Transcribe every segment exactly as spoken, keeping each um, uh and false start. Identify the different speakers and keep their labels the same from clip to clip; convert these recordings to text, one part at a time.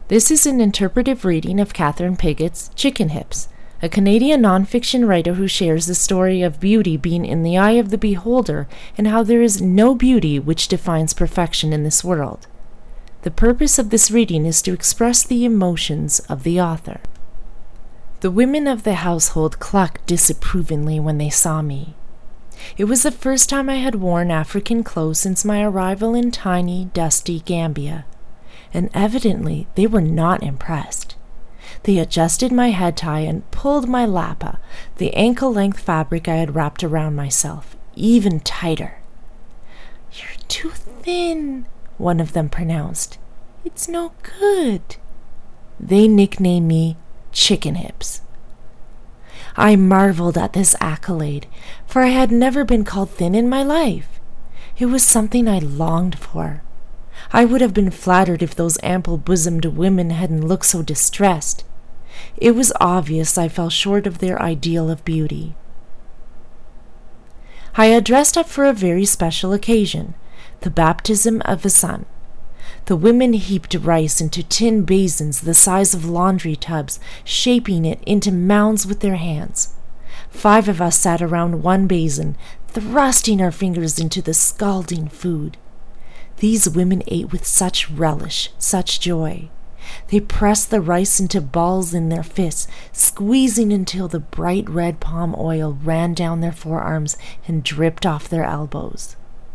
Speaker 1: This is an interpretive reading of Katherine Piggott's Chicken Hips, a Canadian nonfiction writer who shares the story of beauty being in the eye of the beholder and how there is no beauty which defines perfection in this world. The purpose of this reading is to express the emotions of the author. The women of the household clucked disapprovingly when they saw me. It was the first time I had worn African clothes since my arrival in tiny, dusty Gambia, and evidently they were not impressed. They adjusted my head tie and pulled my lapa, the ankle-length fabric I had wrapped around myself, even tighter. "You're too thin," one of them pronounced. "It's no good." They nicknamed me Chicken Hips. I marveled at this accolade, for I had never been called thin in my life. It was something I longed for. I would have been flattered if those ample-bosomed women hadn't looked so distressed. It was obvious I fell short of their ideal of beauty. I had dressed up for a very special occasion, the baptism of a son. The women heaped rice into tin basins the size of laundry tubs, shaping it into mounds with their hands. Five of us sat around one basin, thrusting our fingers into the scalding food. These women ate with such relish, such joy. They pressed the rice into balls in their fists, squeezing until the bright red palm oil ran down their forearms and dripped off their elbows.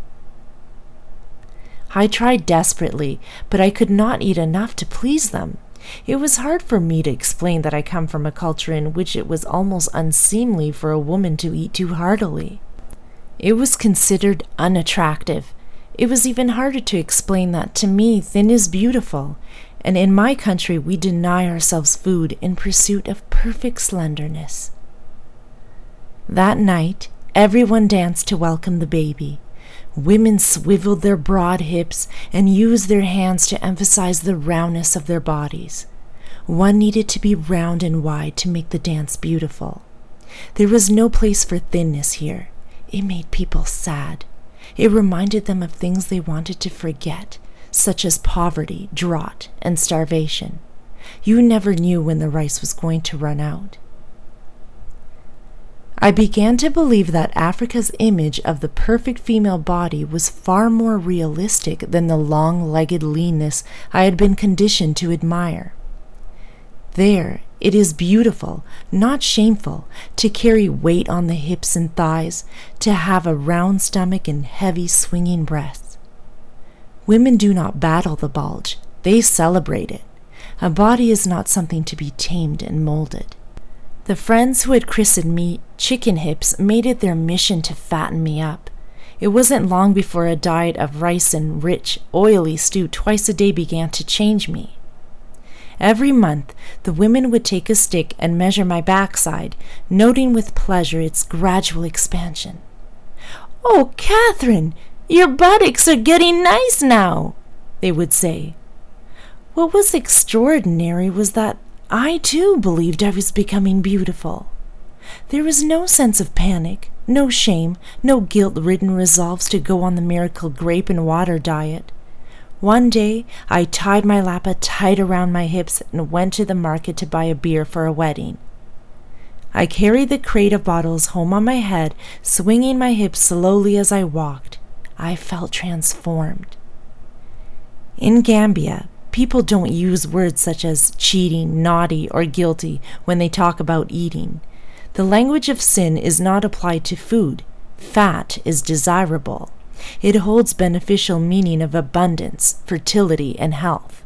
Speaker 1: I tried desperately, but I could not eat enough to please them. It was hard for me to explain that I come from a culture in which it was almost unseemly for a woman to eat too heartily. It was considered unattractive. It was even harder to explain that to me thin is beautiful, and in my country we deny ourselves food in pursuit of perfect slenderness. That night, everyone danced to welcome the baby. Women swiveled their broad hips and used their hands to emphasize the roundness of their bodies. One needed to be round and wide to make the dance beautiful. There was no place for thinness here. It made people sad. It reminded them of things they wanted to forget, such as poverty, drought, and starvation. You never knew when the rice was going to run out. I began to believe that Africa's image of the perfect female body was far more realistic than the long-legged leanness I had been conditioned to admire. There, it is beautiful, not shameful, to carry weight on the hips and thighs, to have a round stomach and heavy swinging breasts. Women do not battle the bulge, they celebrate it. A body is not something to be tamed and molded. The friends who had christened me Chicken Hips made it their mission to fatten me up. It wasn't long before a diet of rice and rich, oily stew twice a day began to change me. Every month, the women would take a stick and measure my backside, noting with pleasure its gradual expansion. "Oh, Katherine, your buttocks are getting nice now," they would say. What was extraordinary was that I, too, believed I was becoming beautiful. There was no sense of panic, no shame, no guilt-ridden resolves to go on the miracle grape and water diet. One day, I tied my lapa tight around my hips and went to the market to buy a beer for a wedding. I carried the crate of bottles home on my head, swinging my hips slowly as I walked. I felt transformed. In Gambia, people don't use words such as cheating, naughty, or guilty when they talk about eating. The language of sin is not applied to food. Fat is desirable. It holds beneficial meaning of abundance, fertility, and health.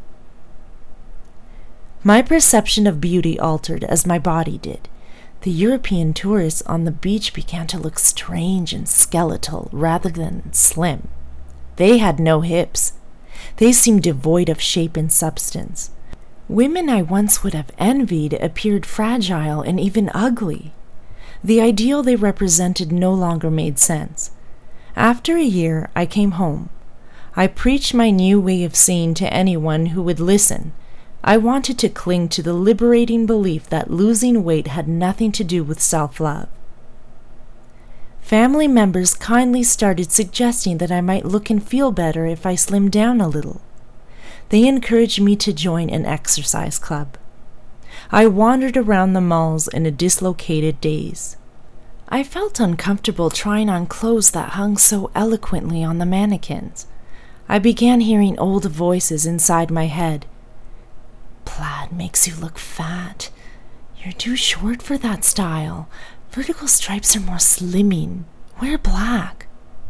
Speaker 1: My perception of beauty altered as my body did. The European tourists on the beach began to look strange and skeletal rather than slim. They had no hips. They seemed devoid of shape and substance. Women I once would have envied appeared fragile and even ugly. The ideal they represented no longer made sense. After a year, I came home. I preached my new way of seeing to anyone who would listen. I wanted to cling to the liberating belief that losing weight had nothing to do with self-love. Family members kindly started suggesting that I might look and feel better if I slimmed down a little. They encouraged me to join an exercise club. I wandered around the malls in a dislocated daze. I felt uncomfortable trying on clothes that hung so eloquently on the mannequins. I began hearing old voices inside my head. Plaid makes you look fat. You're too short for that style. Vertical stripes are more slimming. Wear black.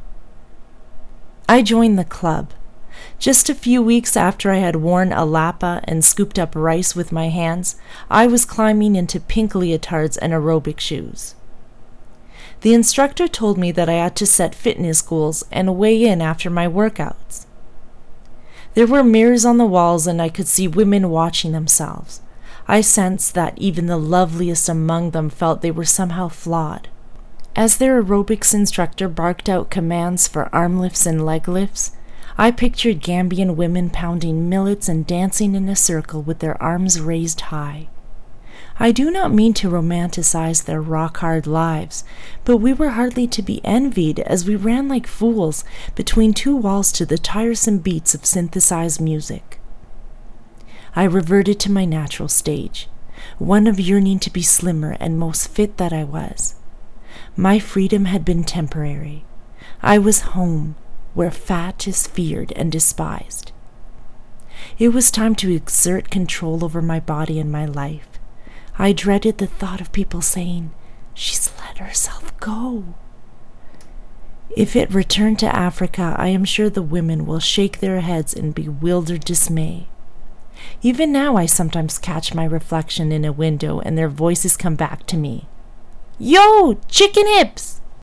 Speaker 1: I joined the club. Just a few weeks after I had worn a lapa and scooped up rice with my hands, I was climbing into pink leotards and aerobic shoes. The instructor told me that I had to set fitness goals and weigh in after my workouts. There were mirrors on the walls and I could see women watching themselves. I sensed that even the loveliest among them felt they were somehow flawed. As their aerobics instructor barked out commands for arm lifts and leg lifts, I pictured Gambian women pounding millets and dancing in a circle with their arms raised high. I do not mean to romanticize their rock-hard lives, but we were hardly to be envied as we ran like fools between two walls to the tiresome beats of synthesized music. I reverted to my natural stage, one of yearning to be slimmer and most fit that I was. My freedom had been temporary. I was home, where fat is feared and despised. It was time to exert control over my body and my life. I dreaded the thought of people saying, "She's let herself go." If it returned to Africa, I am sure the women will shake their heads in bewildered dismay. Even now I sometimes catch my reflection in a window and their voices come back to me. "Yo, chicken hips!"